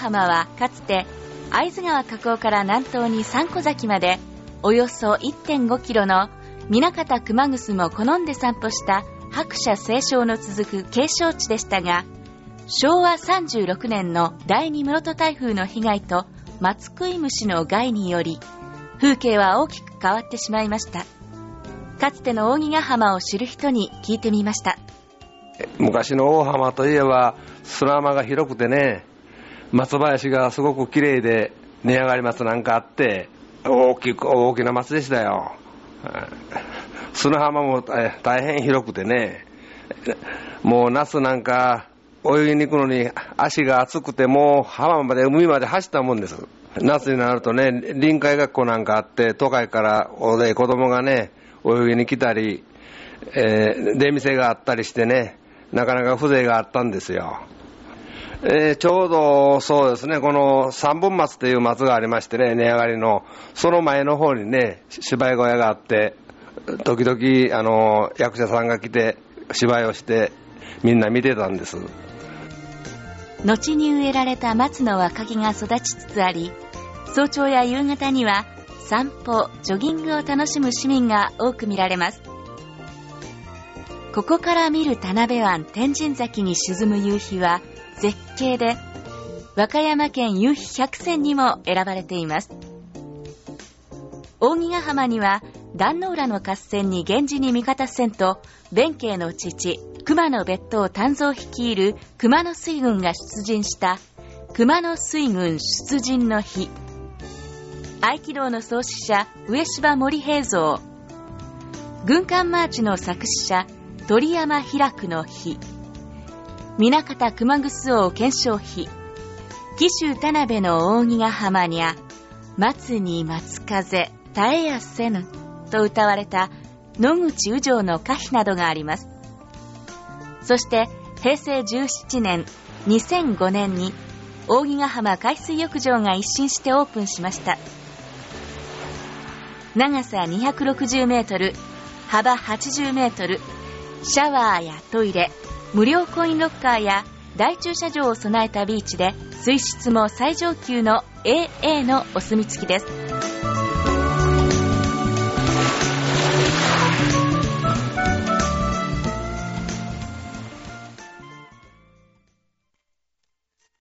浜はかつて会津川河口から南東に三子崎までおよそ 1.5 キロの南方熊楠も好んで散歩した白砂青松の続く景勝地でしたが、昭和36年の第二室戸台風の被害と松食い虫の害により風景は大きく変わってしまいました。かつての扇ヶ浜を知る人に聞いてみました。 昔の大浜といえば砂浜が広くてね、松林がすごく綺麗で、根上がり松なんかあって大きな松でしたよ。砂浜も大変広くてね、もう夏なんか泳ぎに行くのに足が熱くて、もう浜まで海まで走ったもんです。夏になるとね、臨海学校なんかあって、都会から大勢子供がね泳ぎに来たり、出店があったりしてね、なかなか風情があったんですよ。ちょうどそうですね、この三本松という松がありましてね、根上がりのその前の方にね芝居小屋があって、時々役者さんが来て芝居をしてみんな見てたんです。 後に植えられた松の若木が育ちつつあり、早朝や夕方には散歩ジョギングを楽しむ市民が多く見られます。ここから見る田辺湾天神崎に沈む夕日は絶景で、和歌山県夕日100選にも選ばれています。扇ヶ浜には壇ノ浦の合戦に源氏に味方せんと、弁慶の父熊野別当湛増率いる熊野水軍が出陣した熊野水軍出陣の日、合気道の創始者上柴森平蔵、軍艦マーチの作詞者鳥山平久の日、南方熊楠王顕彰日、紀州田辺の扇ヶ浜にゃ松に松風絶えやせぬと歌われた野口雨情の歌碑などがあります。そして平成17年2005年に扇ヶ浜海水浴場が一新してオープンしました。長さ260メートル、幅80メートル、シャワーやトイレ、無料コインロッカーや大駐車場を備えたビーチで、水質も最上級の AA のお墨付きです。